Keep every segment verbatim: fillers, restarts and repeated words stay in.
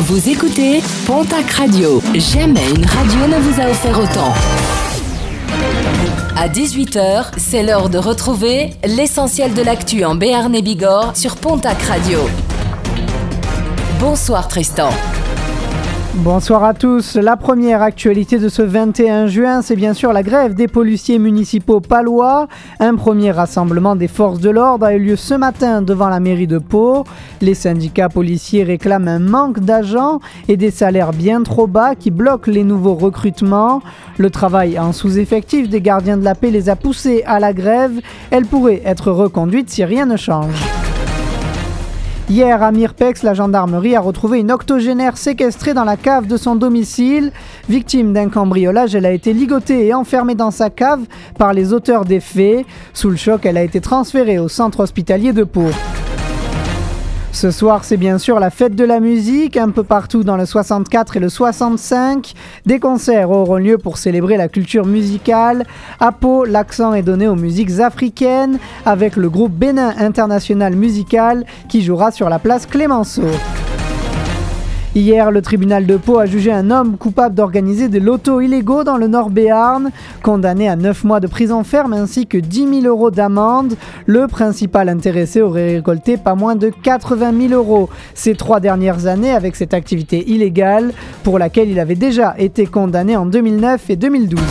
Vous écoutez Pontac Radio. Jamais une radio ne vous a offert autant. À dix-huit heures, c'est l'heure de retrouver l'essentiel de l'actu en Béarn et Bigorre sur Pontac Radio. Bonsoir Tristan. Bonsoir à tous. La première actualité de ce vingt et un juin, c'est bien sûr la grève des policiers municipaux palois. Un premier rassemblement des forces de l'ordre a eu lieu ce matin devant la mairie de Pau. Les syndicats policiers réclament un manque d'agents et des salaires bien trop bas qui bloquent les nouveaux recrutements. Le travail en sous-effectif des gardiens de la paix les a poussés à la grève. Elle pourrait être reconduite si rien ne change. Hier, à Mirpex, la gendarmerie a retrouvé une octogénaire séquestrée dans la cave de son domicile. Victime d'un cambriolage, elle a été ligotée et enfermée dans sa cave par les auteurs des faits. Sous le choc, elle a été transférée au centre hospitalier de Pau. Ce soir, c'est bien sûr la fête de la musique, un peu partout dans le soixante-quatre et le soixante-cinq. Des concerts auront lieu pour célébrer la culture musicale. À Pau, l'accent est donné aux musiques africaines, avec le groupe Bénin International Musical qui jouera sur la place Clémenceau. Hier, le tribunal de Pau a jugé un homme coupable d'organiser des lotos illégaux dans le Nord Béarn. Condamné à neuf mois de prison ferme ainsi que dix mille euros d'amende, le principal intéressé aurait récolté pas moins de quatre-vingt mille euros ces trois dernières années avec cette activité illégale pour laquelle il avait déjà été condamné en deux mille neuf et deux mille douze.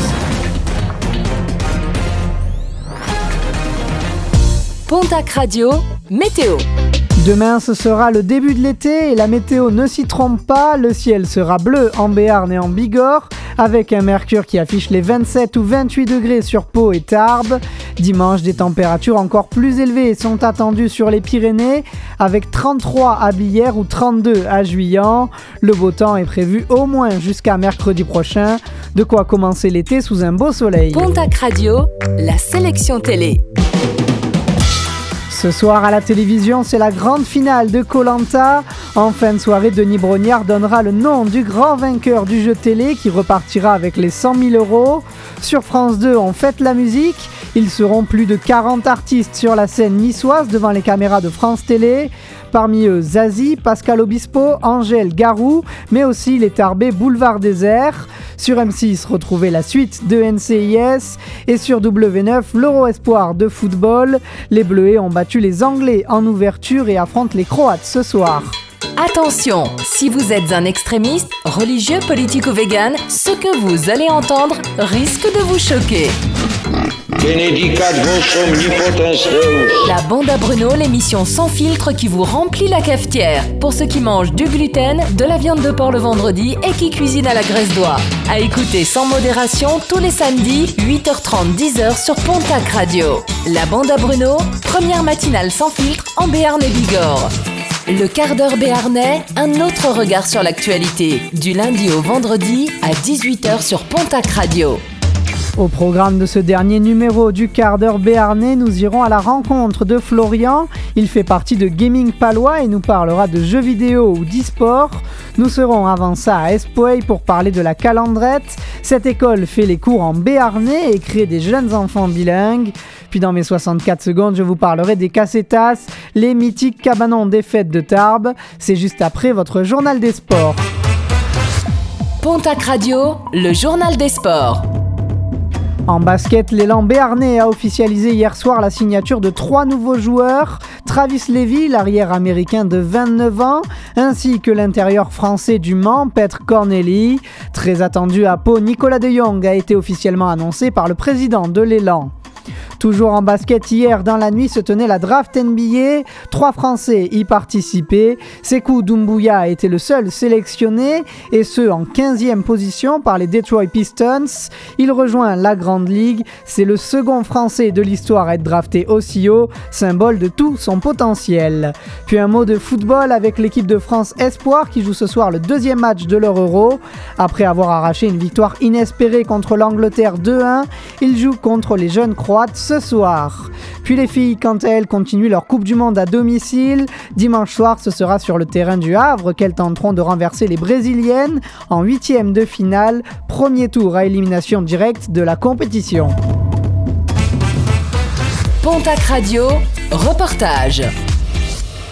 Pontac Radio, météo. Demain, ce sera le début de l'été et la météo ne s'y trompe pas. Le ciel sera bleu en Béarn et en Bigorre, avec un mercure qui affiche les vingt-sept ou vingt-huit degrés sur Pau et Tarbes. Dimanche, des températures encore plus élevées sont attendues sur les Pyrénées, avec trente-trois à Billère ou trente-deux à Juillan. Le beau temps est prévu au moins jusqu'à mercredi prochain. De quoi commencer l'été sous un beau soleil. Pontac Radio, la sélection télé. Ce soir à la télévision, c'est la grande finale de Koh-Lanta. En fin de soirée, Denis Brognard donnera le nom du grand vainqueur du jeu télé qui repartira avec les cent mille euros. Sur France deux, on fête la musique. Ils seront plus de quarante artistes sur la scène niçoise devant les caméras de France Télé. Parmi eux, Zazie, Pascal Obispo, Angèle Garou, mais aussi les Tarbés Boulevard Désert. Sur M six, retrouvez la suite de N C I S. Et sur W neuf, l'Euro Espoir de football. Les Bleuets ont battu les Anglais en ouverture et affrontent les Croates ce soir. Attention, si vous êtes un extrémiste, religieux, politique ou vegan, ce que vous allez entendre risque de vous choquer. La bande à Bruno, l'émission sans filtre qui vous remplit la cafetière. Pour ceux qui mangent du gluten, de la viande de porc le vendredi et qui cuisinent à la graisse d'oie. À écouter sans modération tous les samedis, huit heures trente, dix heures sur Pontac Radio. La bande à Bruno, première matinale sans filtre en Béarn et Bigorre. Le quart d'heure béarnais, un autre regard sur l'actualité. Du lundi au vendredi à dix-huit heures sur Pontac Radio. Au programme de ce dernier numéro du quart d'heure béarnais, nous irons à la rencontre de Florian. Il fait partie de Gaming Palois et nous parlera de jeux vidéo ou d'e-sport. Nous serons avant ça à Espoey pour parler de la Calandrette. Cette école fait les cours en béarnais et crée des jeunes enfants bilingues. Puis dans mes soixante-quatre secondes, je vous parlerai des Cassetas, les mythiques cabanons des fêtes de Tarbes. C'est juste après votre journal des sports. Pontac Radio, le journal des sports. En basket, l'élan béarnais a officialisé hier soir la signature de trois nouveaux joueurs. Travis Lévy, l'arrière américain de vingt-neuf ans, ainsi que l'intérieur français du Mans, Petr Corneli. Très attendu à Pau, Nicolas de Jong a été officiellement annoncé par le président de l'élan. Toujours en basket, hier dans la nuit se tenait la draft N B A. Trois Français y participaient. Sekou Doumbouya a été le seul sélectionné, et ce en quinzième position par les Detroit Pistons. Il rejoint la Grande Ligue. C'est le second Français de l'histoire à être drafté aussi haut, symbole de tout son potentiel. Puis un mot de football avec l'équipe de France Espoir qui joue ce soir le deuxième match de leur Euro. Après avoir arraché une victoire inespérée contre l'Angleterre deux un, ils jouent contre les jeunes Croates ce soir. Puis les filles, quant à elles, continuent leur Coupe du Monde à domicile. Dimanche soir, ce sera sur le terrain du Havre qu'elles tenteront de renverser les Brésiliennes en huitième de finale, premier tour à élimination directe de la compétition. Pontac Radio, reportage.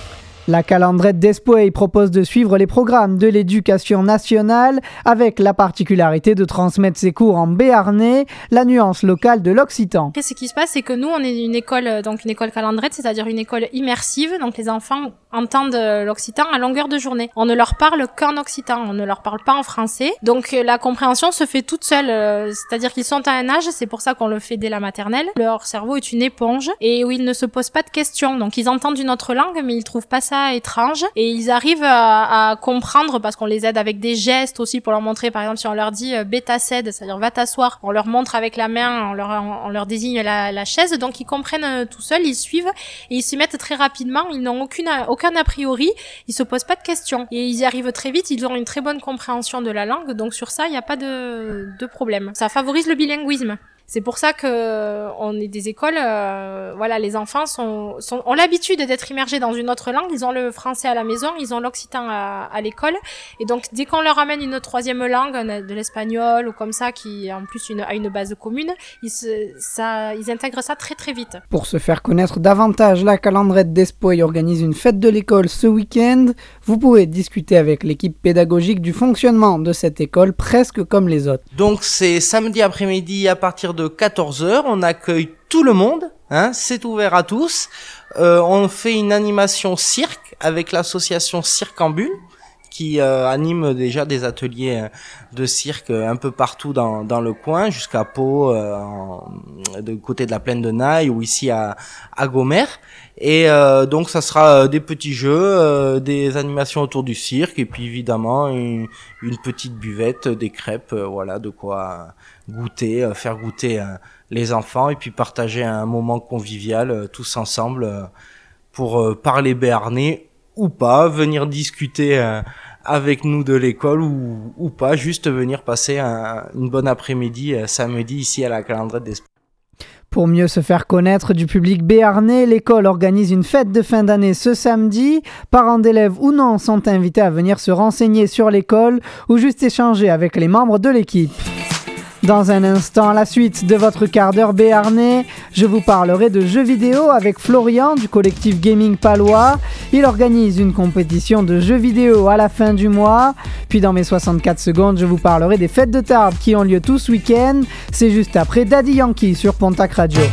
La calandrette d'Espoey propose de suivre les programmes de l'éducation nationale avec la particularité de transmettre ses cours en béarnais, la nuance locale de l'occitan. Après, ce qui se passe, c'est que nous, on est une école, donc une école calandrette, c'est-à-dire une école immersive, donc les enfants entendent l'occitan à longueur de journée. On ne leur parle qu'en occitan, on ne leur parle pas en français, donc la compréhension se fait toute seule, c'est-à-dire qu'ils sont à un âge, c'est pour ça qu'on le fait dès la maternelle, leur cerveau est une éponge et où ils ne se posent pas de questions, donc ils entendent une autre langue, mais ils trouvent pas ça étrange et ils arrivent à, à comprendre parce qu'on les aide avec des gestes aussi pour leur montrer. Par exemple, si on leur dit euh, bêta-cède, c'est-à-dire va t'asseoir, on leur montre avec la main, on leur, on, on leur désigne la, la chaise, donc ils comprennent euh, tout seuls, ils suivent et ils s'y mettent très rapidement, ils n'ont aucune, aucun a priori, ils se posent pas de questions et ils y arrivent très vite, ils ont une très bonne compréhension de la langue, donc sur ça il n'y a pas de, de problème. Ça favorise le bilinguisme. C'est pour ça que on est des écoles, euh, voilà, les enfants sont, sont ont l'habitude d'être immergés dans une autre langue. Ils ont le français à la maison, ils ont l'occitan à, à l'école, et donc dès qu'on leur amène une troisième langue, de l'espagnol ou comme ça, qui en plus une, a une base commune, ils, se, ça, ils intègrent ça très très vite. Pour se faire connaître davantage, la calandrette d'Espoey organise une fête de l'école ce week-end. Vous pouvez discuter avec l'équipe pédagogique du fonctionnement de cette école, presque comme les autres. Donc c'est samedi après-midi à partir de quatorze heures, on accueille tout le monde, hein, c'est ouvert à tous. Euh, on fait une animation cirque avec l'association Circambule qui euh, anime déjà des ateliers de cirque un peu partout dans, dans le coin, jusqu'à Pau, euh, en, de côté de la plaine de Naï ou ici à, à Gomer. Et euh, donc ça sera des petits jeux, euh, des animations autour du cirque et puis évidemment une, une petite buvette, des crêpes, euh, voilà, de quoi goûter, euh, faire goûter euh, les enfants et puis partager un moment convivial euh, tous ensemble euh, pour euh, parler béarnais ou pas, venir discuter euh, avec nous de l'école ou, ou pas, juste venir passer un, une bonne après-midi euh, samedi ici à la calandrette d'Espoey. Pour mieux se faire connaître du public béarnais, l'école organise une fête de fin d'année ce samedi. Parents d'élèves ou non sont invités à venir se renseigner sur l'école ou juste échanger avec les membres de l'équipe. Dans un instant, la suite de votre quart d'heure béarnais, je vous parlerai de jeux vidéo avec Florian du collectif Gaming Palois. Il organise une compétition de jeux vidéo à la fin du mois. Puis dans mes soixante-quatre secondes, je vous parlerai des fêtes de Tarbes qui ont lieu tout ce week-end. C'est juste après Daddy Yankee sur Pontac Radio.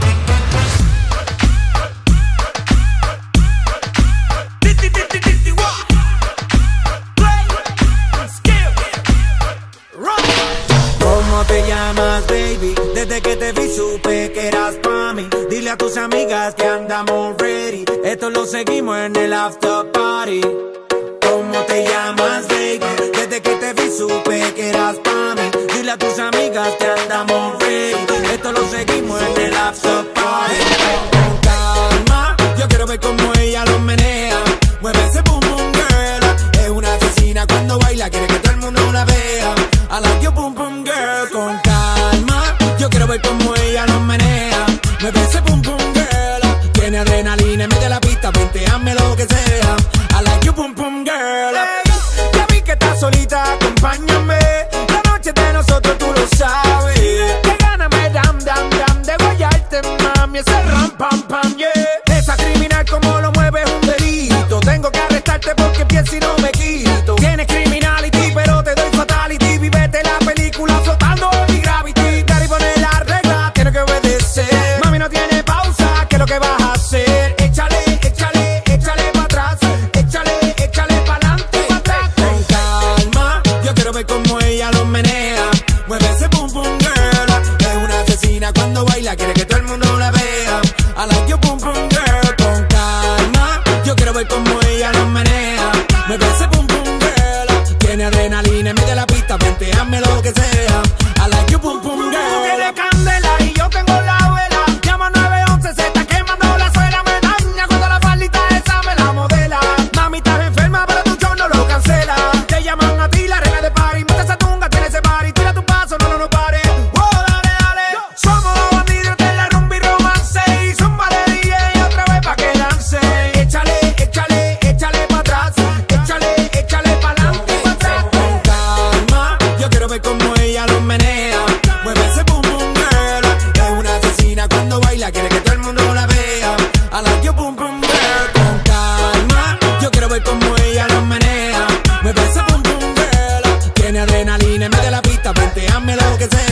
Desde que te vi supe que eras pa' mí. Dile a tus amigas que andamos ready. Esto lo seguimos en el after party. ¿Cómo te llamas, baby? Desde que te vi supe que eras pa' mí. Dile a tus amigas que andamos ready. Esto lo seguimos en el after party. Con calma, yo quiero ver cómo ella lo menea. Mueve ese boom boom girl. Es una asesina cuando baila, quiere que todo el mundo la vea. I like your boom boom girl. Con calma, yo quiero ver cómo ella lo menea. Mueve ese pum pum girl. Tiene adrenalina, mete la pista, vente, hazme lo que sea. I like you pum pum girl. Hey, ya vi que estás solita, acompáñame. La noche de nosotros tú lo sabes. Que gana me dam dam dam de guayarte, mami. Ese ram pam pam, yeah. Esa criminal como lo mueve es un delito. Tengo que arrestarte porque pienso y no me quito. Tienes criminality, pero te doy fatality. Vivete la película flotando en mi gravity. Daddy pone la regla, tiene que obedecer. Mami no tiene pausa, ¿qué es lo que vas a hacer? Échale, échale, échale pa' atrás. Échale, échale pa'lante, pa' atrás. Con calma, yo quiero ver cómo ella lo menea. Mueve ese pum pum girl. Es una asesina cuando baila, quiere que todo el mundo la vea. I like you pum pum girl. Con calma, yo quiero ver cómo ella lo menea. Mueve ese pum pum girl. Tiene adrenalina, mete la pista, vente, hazme lo que sea. I like you pum pum girl. Tú tienes candela y yo tengo la vela. Llama nueve once, se está quemando la suela. Me daña cuando la faldita esa me la modela. Mami, estás enferma, pero tu show no lo cancela. Te llaman a ti la reina de party. Mete esa tunga, tiene ese party. Tira tu paso, no, no, no pare. Oh, dale, dale. Somos los bandidos de la rumba y romance. Y zumba de D J otra vez pa' que dance. Échale, échale, échale pa' atrás. Échale, échale pa'lante, pa' atrás. Con calma, yo quiero ver cómo ella lo menea. Mueve ese pum pum girl. Es una asesina cuando baila, quiere que todo el mundo la vea. I like you pum pum girl. Con calma,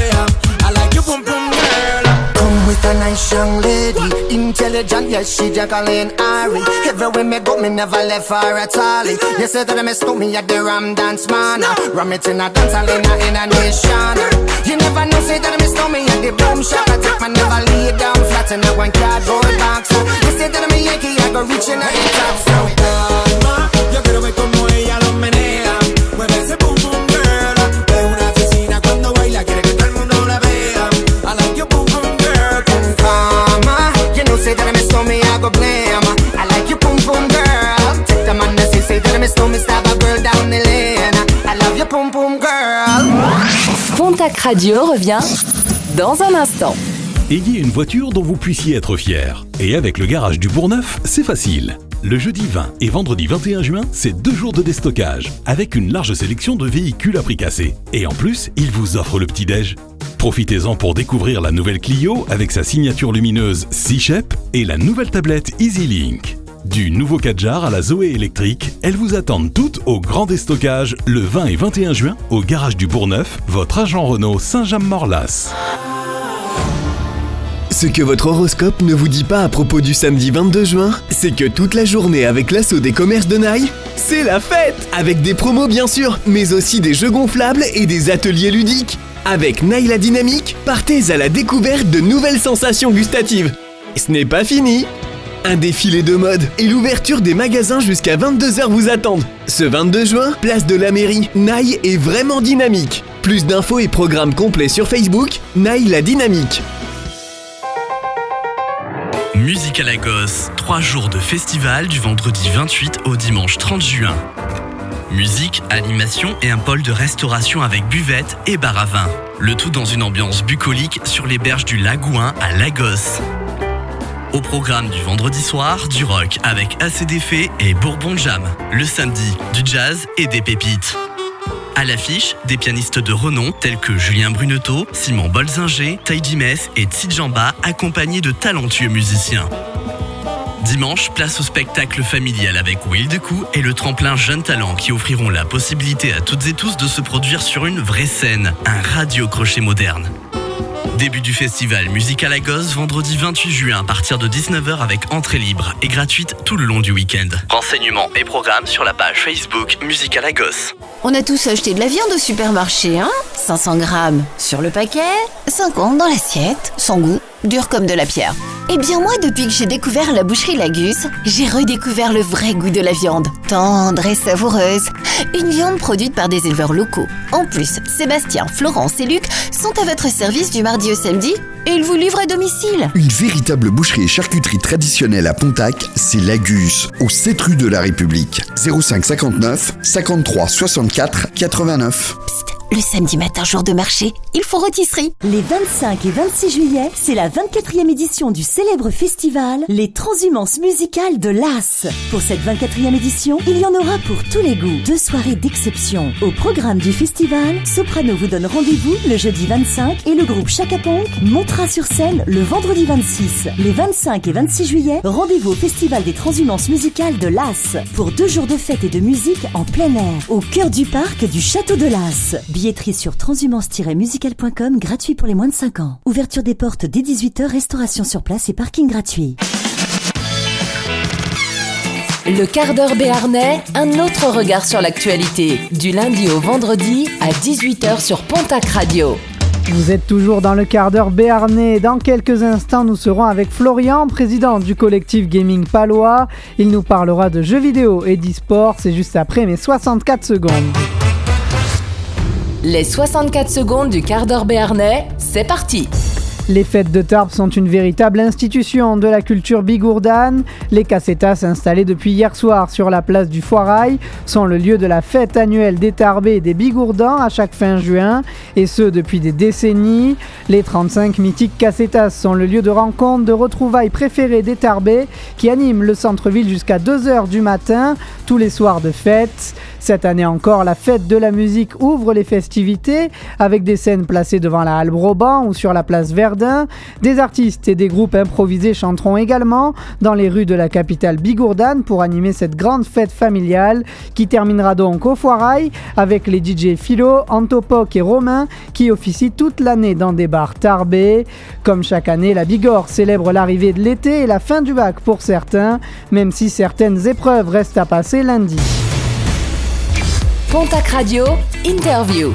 bam. I like your boom boom girl. Come with a nice young lady, intelligent, yes, she Jacqueline Ari. Everywhere me go, me never left her at all. You say that I miss me at the Ram Dance Man. Ram it in a dance hall in a, in a nation. You never know, say that I miss me at the boom shop. I take my never lay down flat in a one cardboard box. You say that I'm a Yankee, I go reaching at the top. So calma, yo quiero ver como ella lo menea. Mueve ese boom boom girl. Es una asesina cuando baila, quiere que todo el mundo la vea. I like your boom boom girl. Calma, you know, say that I miss me, I go blame. I like your boom boom girl. Take the man that say, say that I miss me, stab a girl down the lane. I love your boom boom girl. Pontac Radio revient dans un instant. Ayez une voiture dont vous puissiez être fier. Et avec le garage du Bourgneuf, c'est facile. Le jeudi vingt et vendredi vingt et un juin, c'est deux jours de déstockage, avec une large sélection de véhicules à prix cassé. Et en plus, ils vous offrent le petit-déj. Profitez-en pour découvrir la nouvelle Clio avec sa signature lumineuse C-Shape et la nouvelle tablette EasyLink. Du nouveau Kadjar à la Zoé électrique, elles vous attendent toutes au grand déstockage le vingt et vingt et un juin au garage du Bourgneuf, votre agent Renault Saint-James-Morlas. Ce que votre horoscope ne vous dit pas à propos du samedi vingt-deux juin, c'est que toute la journée avec l'assaut des commerces de Naï, c'est la fête! Avec des promos bien sûr, mais aussi des jeux gonflables et des ateliers ludiques. Avec Naï la dynamique, partez à la découverte de nouvelles sensations gustatives. Ce n'est pas fini! Un défilé de mode et l'ouverture des magasins jusqu'à vingt-deux heures vous attendent. Ce vingt-deux juin, place de la mairie, Naï est vraiment dynamique. Plus d'infos et programmes complets sur Facebook, Naï la dynamique. Musique à Lagos, trois jours de festival du vendredi vingt-huit au dimanche trente juin. Musique, animation et un pôle de restauration avec buvette et bar à vin. Le tout dans une ambiance bucolique sur les berges du Lagouin à Lagos. Au programme du vendredi soir, du rock avec A C D F et Bourbon Jam. Le samedi, du jazz et des pépites. À l'affiche, des pianistes de renom tels que Julien Bruneteau, Simon Bolzinger, Taïdi Mess et Tsidjamba, accompagnés de talentueux musiciens. Dimanche, place au spectacle familial avec Will Decou et le tremplin Jeunes Talents qui offriront la possibilité à toutes et tous de se produire sur une vraie scène, un radio-crochet moderne. Début du festival Musique à Lagos, vendredi vingt-huit juin à partir de dix-neuf heures avec entrée libre et gratuite tout le long du week-end. Renseignements et programmes sur la page Facebook Musique à Lagos. On a tous acheté de la viande au supermarché, hein ? cinq cents grammes sur le paquet, cinquante dans l'assiette, sans goût, dur comme de la pierre. Eh bien moi, depuis que j'ai découvert la boucherie Lagus, j'ai redécouvert le vrai goût de la viande, tendre et savoureuse. Une viande produite par des éleveurs locaux. En plus, Sébastien, Florence et Luc sont à votre service du mardi au samedi et ils vous livrent à domicile. Une véritable boucherie et charcuterie traditionnelle à Pontac, c'est Lagus, au sept rue de la République. zéro cinq cinquante-neuf cinquante-trois soixante-quatre quatre-vingt-neuf. Psst, le samedi matin, jour de marché, il faut rôtisserie. Les vingt-cinq et vingt-six juillet, c'est la vingt-quatrième édition du célèbre festival Les Transhumances musicales de l'As. Pour cette vingt-quatrième édition, il y en aura pour tous les goûts. Deux soirées d'exception. Au programme du festival, Soprano vous donne rendez-vous le jeudi vingt-cinq et le groupe Chaka Ponk montera sur scène le vendredi vingt-six. Les vingt-cinq et vingt-six juillet, rendez-vous au festival des Transhumances musicales de l'As pour deux jours de fête et de musique en plein air, au cœur du parc du Château de l'As. Billetterie sur transhumance tiret musical point com, gratuit pour les moins de cinq ans. Ouverture des portes dès dix-huit heures, restauration sur place et parking gratuit. Le quart d'heure béarnais, un autre regard sur l'actualité. Du lundi au vendredi à dix-huit heures sur Pontac Radio. Vous êtes toujours dans le quart d'heure béarnais. Dans quelques instants, nous serons avec Florian, président du collectif Gaming Palois. Il nous parlera de jeux vidéo et d'e-sport. C'est juste après mes soixante-quatre secondes. Les soixante-quatre secondes du quart d'heure béarnais, c'est parti! Les fêtes de Tarbes sont une véritable institution de la culture bigourdane. Les casetas installés depuis hier soir sur la place du Foirail sont le lieu de la fête annuelle des Tarbais et des Bigourdans à chaque fin juin, et ce depuis des décennies. Les trente-cinq mythiques casetas sont le lieu de rencontre, de retrouvailles préférées des Tarbais qui animent le centre-ville jusqu'à deux heures du matin, tous les soirs de fête. Cette année encore, la fête de la musique ouvre les festivités avec des scènes placées devant la Halle Broban ou sur la place Verdun. Des artistes et des groupes improvisés chanteront également dans les rues de la capitale bigourdane pour animer cette grande fête familiale qui terminera donc au Foirail avec les D J Philo, Antopoc et Romain qui officient toute l'année dans des bars tarbés. Comme chaque année, la Bigorre célèbre l'arrivée de l'été et la fin du bac pour certains, même si certaines épreuves restent à passer lundi. Pontac Radio, interview.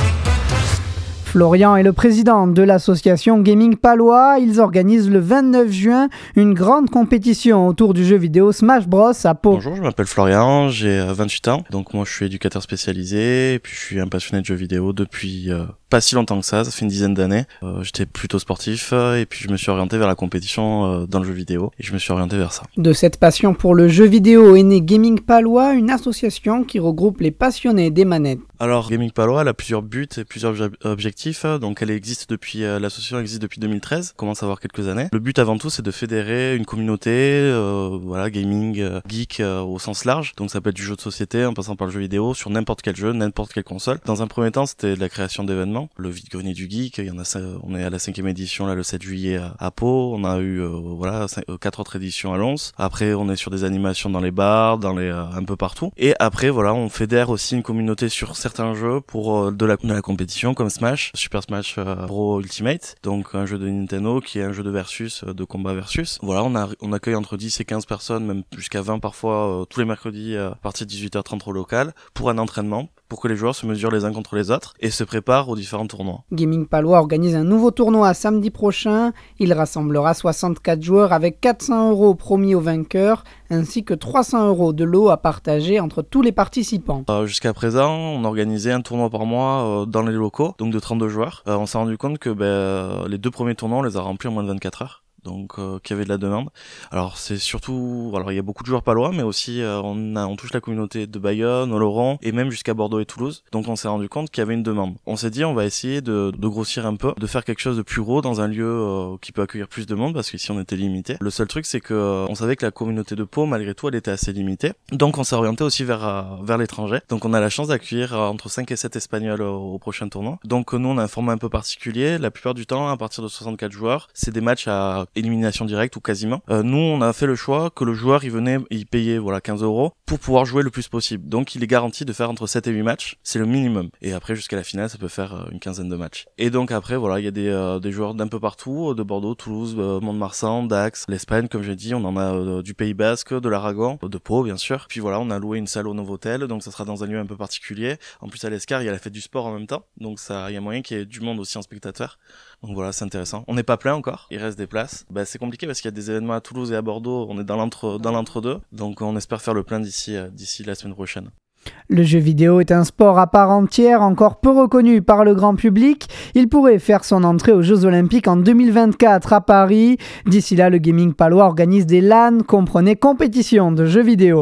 Florian est le président de l'association Gaming Palois. Ils organisent le vingt-neuf juin une grande compétition autour du jeu vidéo Smash Bros à Pau. Bonjour, je m'appelle Florian, j'ai vingt-huit ans. Donc moi je suis éducateur spécialisé et puis je suis un passionné de jeux vidéo depuis euh, pas si longtemps que ça, ça fait une dizaine d'années. Euh, j'étais plutôt sportif euh, et puis je me suis orienté vers la compétition euh, dans le jeu vidéo et je me suis orienté vers ça. De cette passion pour le jeu vidéo est né Gaming Palois, une association qui regroupe les passionnés des manettes. Alors Gaming Palois, elle a plusieurs buts et plusieurs objectifs. Donc elle existe depuis, euh, l'association existe depuis deux mille treize, commence à avoir quelques années. Le but avant tout c'est de fédérer une communauté, euh, voilà, gaming, euh, geek euh, au sens large. Donc ça peut être du jeu de société en passant par le jeu vidéo sur n'importe quel jeu, n'importe quelle console. Dans un premier temps c'était de la création d'événements, le vide-grenier du geek, il y en a, on est à la cinquième édition là le sept juillet à, à Pau, on a eu euh, voilà cinq, euh, quatre autres éditions à Lons. Après on est sur des animations dans les bars, dans les euh, un peu partout. Et après voilà on fédère aussi une communauté sur certains jeux pour euh, de la de la compétition comme Smash, Super Smash euh, Bros Ultimate, donc un jeu de Nintendo qui est un jeu de versus, euh, de combat versus. Voilà, on, a, on accueille entre dix et quinze personnes, même jusqu'à vingt parfois, euh, tous les mercredis euh, à partir de dix-huit heures trente au local, pour un entraînement, pour que les joueurs se mesurent les uns contre les autres et se préparent aux différents tournois. Gaming Palois organise un nouveau tournoi samedi prochain. Il rassemblera soixante-quatre joueurs avec quatre cents euros promis aux vainqueurs ainsi que trois cents euros de lot à partager entre tous les participants. Euh, jusqu'à présent, on organisait un tournoi par mois euh, dans les locaux, donc de trente-deux joueurs. Euh, on s'est rendu compte que ben, les deux premiers tournois, on les a remplis en moins de vingt-quatre heures. Donc euh, qu'il y avait de la demande. Alors c'est surtout, alors il y a beaucoup de joueurs palois, mais aussi euh, on, a, on touche la communauté de Bayonne, Oloron et même jusqu'à Bordeaux et Toulouse. Donc on s'est rendu compte qu'il y avait une demande. On s'est dit on va essayer de, de grossir un peu, de faire quelque chose de plus gros dans un lieu euh, qui peut accueillir plus de monde parce qu'ici on était limité. Le seul truc c'est que euh, on savait que la communauté de Pau malgré tout elle était assez limitée. Donc on s'est orienté aussi vers euh, vers l'étranger. Donc on a la chance d'accueillir euh, entre cinq et sept Espagnols au, au prochain tournoi. Donc euh, nous on a un format un peu particulier. La plupart du temps à partir de soixante-quatre joueurs, c'est des matchs à élimination directe ou quasiment. Euh, nous, on a fait le choix que le joueur, il venait, il payait, voilà, quinze euros pour pouvoir jouer le plus possible. Donc, il est garanti de faire entre sept et huit matchs. C'est le minimum. Et après, jusqu'à la finale, ça peut faire euh, une quinzaine de matchs. Et donc, après, voilà, il y a des, euh, des joueurs d'un peu partout, de Bordeaux, Toulouse, euh, Mont-de-Marsan, Dax, l'Espagne, comme j'ai dit, on en a euh, du Pays Basque, de l'Aragon, de Pau, bien sûr. Puis voilà, on a loué une salle au Novotel, donc ça sera dans un lieu un peu particulier. En plus, à l'Escar, il y a la fête du sport en même temps. Donc, ça, il y a moyen qu'il y ait du monde aussi en spectateur. Donc voilà, c'est intéressant. On n'est pas plein encore, il reste des places. Bah, c'est compliqué parce qu'il y a des événements à Toulouse et à Bordeaux, on est dans l'entre dans l'entre-deux. Donc on espère faire le plein d'ici euh, d'ici la semaine prochaine. Le jeu vidéo est un sport à part entière, encore peu reconnu par le grand public. Il pourrait faire son entrée aux Jeux Olympiques en deux mille vingt-quatre à Paris. D'ici là, le Gaming Palois organise des LAN, comprenez compétition de jeux vidéo.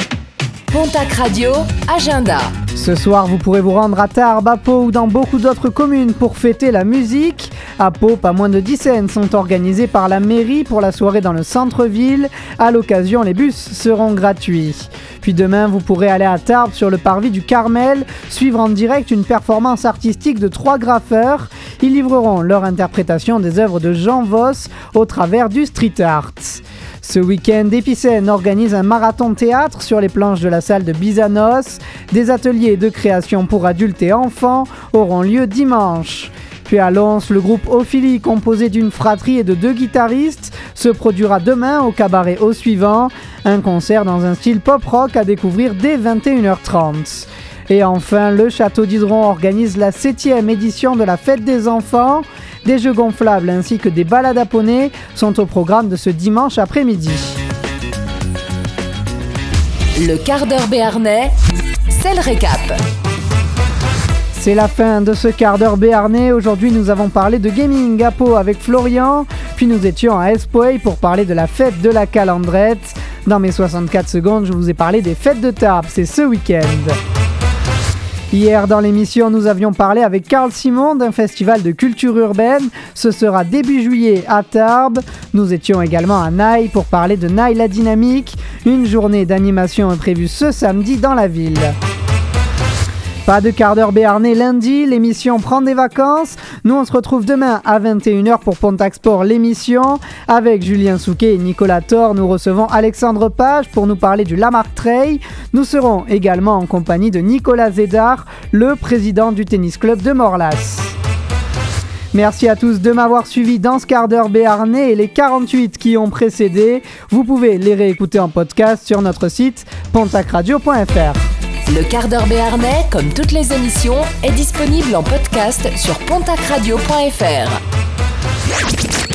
Pontac Radio, agenda. Ce soir, vous pourrez vous rendre à Tarbes, à Pau ou dans beaucoup d'autres communes pour fêter la musique. À Pau, pas moins de dix scènes sont organisées par la mairie pour la soirée dans le centre-ville. À l'occasion, les bus seront gratuits. Puis demain, vous pourrez aller à Tarbes sur le parvis du Carmel, suivre en direct une performance artistique de trois graffeurs. Ils livreront leur interprétation des œuvres de Jean Voss au travers du street art. Ce week-end, Épicène organise un marathon théâtre sur les planches de la salle de Bizanos. Des ateliers de création pour adultes et enfants auront lieu dimanche. Puis à Lons, le groupe Ophélie, composé d'une fratrie et de deux guitaristes, se produira demain au cabaret Au Suivant, un concert dans un style pop-rock à découvrir dès vingt et une heures trente. Et enfin, le Château d'Hydron organise la septième édition de la Fête des Enfants. Des jeux gonflables ainsi que des balades à poney sont au programme de ce dimanche après-midi. Le quart d'heure béarnais, c'est le récap. C'est la fin de ce quart d'heure béarnais. Aujourd'hui, nous avons parlé de gaming à Pau avec Florian, puis nous étions à Espoey pour parler de la fête de la Calandrette. Dans mes soixante-quatre secondes, je vous ai parlé des fêtes de Tarbes, c'est ce week-end. Hier dans l'émission, nous avions parlé avec Carl Simon d'un festival de culture urbaine. Ce sera début juillet à Tarbes. Nous étions également à Naï pour parler de Naï la Dynamique. Une journée d'animation est prévue ce samedi dans la ville. Pas de quart d'heure béarnais lundi, l'émission prend des vacances. Nous on se retrouve demain à vingt et une heures pour Pontac Sport, l'émission. Avec Julien Souquet et Nicolas Thor, nous recevons Alexandre Page pour nous parler du Lamarck Trail. Nous serons également en compagnie de Nicolas Zédard, le président du tennis club de Morlas. Merci à tous de m'avoir suivi dans ce quart d'heure béarnais et les quarante-huit qui ont précédé. Vous pouvez les réécouter en podcast sur notre site pontac radio point f r. Le quart d'heure béarnais, comme toutes les émissions, est disponible en podcast sur pontac radio point f r.